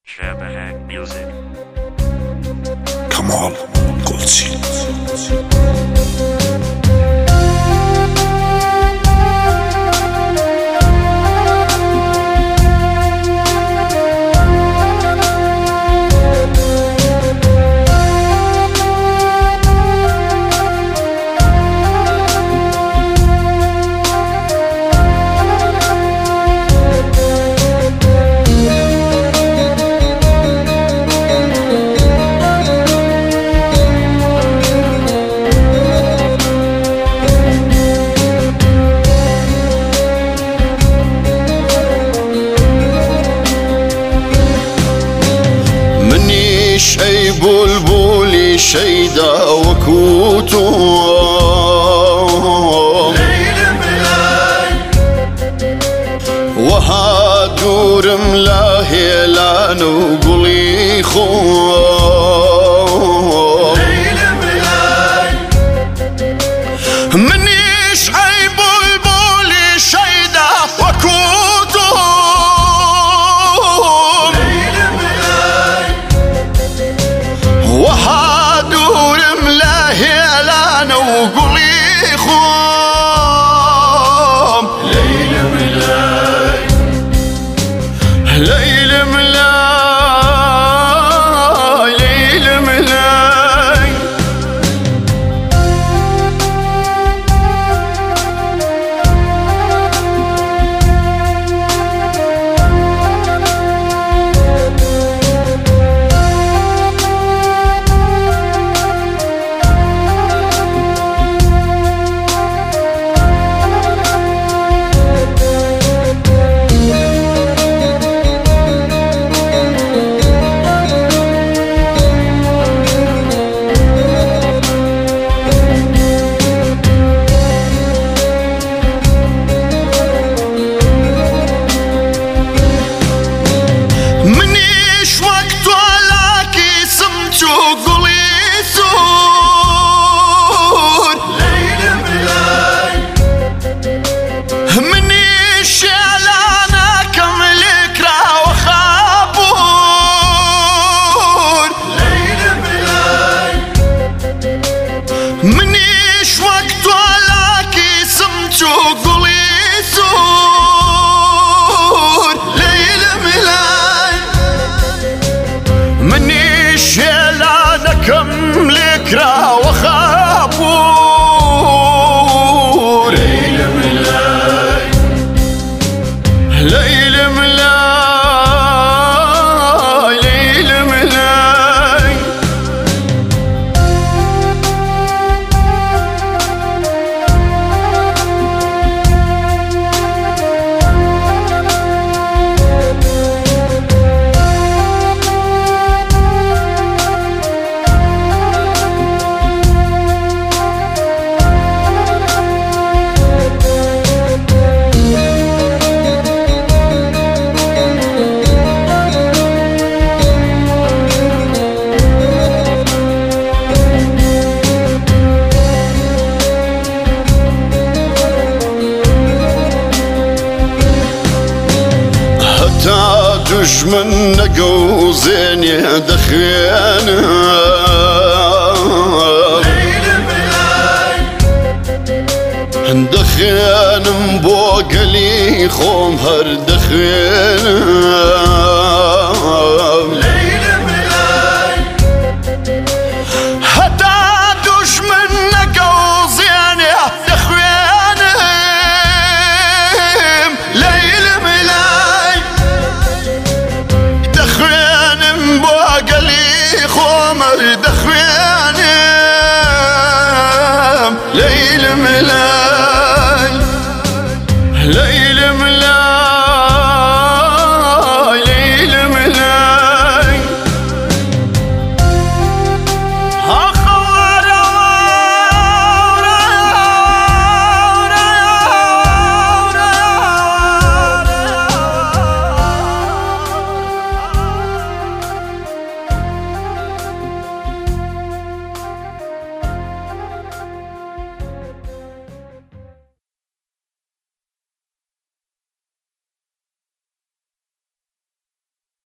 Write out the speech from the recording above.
Shabahak Music. Kamal Goldsy. شي بلبلي شيدا وكوتو وهادور ملاهي لان وقلي خو منيش اي بلبلي شيدا وكوتو وهادور ملاهي لان وقلي خوم ليل ملاي ليل ملاي ليل ملاي منيش وقت ولاكي سمت وقلي سور ليل ملاي منيش لا نكملك را وخابور ليل ملاي ليل ملاي ليل ملاي دشمن نقوزين يدخينا دخين مبوقلي خوم هر دخينا قلي خومر